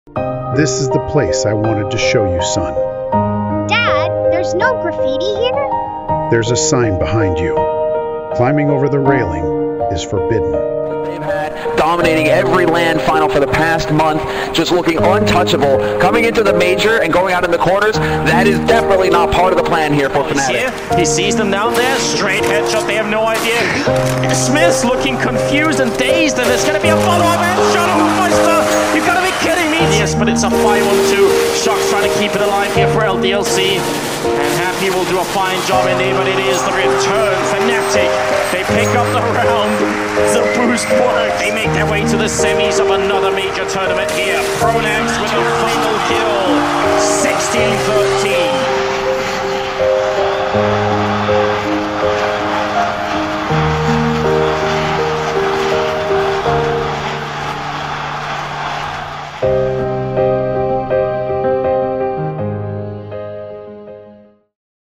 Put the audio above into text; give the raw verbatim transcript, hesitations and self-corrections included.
This is the place I wanted to show you, son. Dad, there's no graffiti here? There's a sign behind you. Climbing over the railing is forbidden. They've had dominating every land final for the past month, just looking untouchable. Coming into the major and going out in the quarters, that is definitely not part of the plan here for Fnatic. Here, he sees them down there, straight headshot, they have no idea. Smith's looking confused and dazed, and there's going to be a follow-up headshot on Meister. You've got to be kidding me. Yes, but it's a five on two. Shock's trying to keep it alive here for L D L C. And Happy will do a fine job in there, but it is the return. Fnatic, they pick up the round. The boost works. They make their way to the semis of another major tournament here. Pronax with a final kill. sixteen thirteen.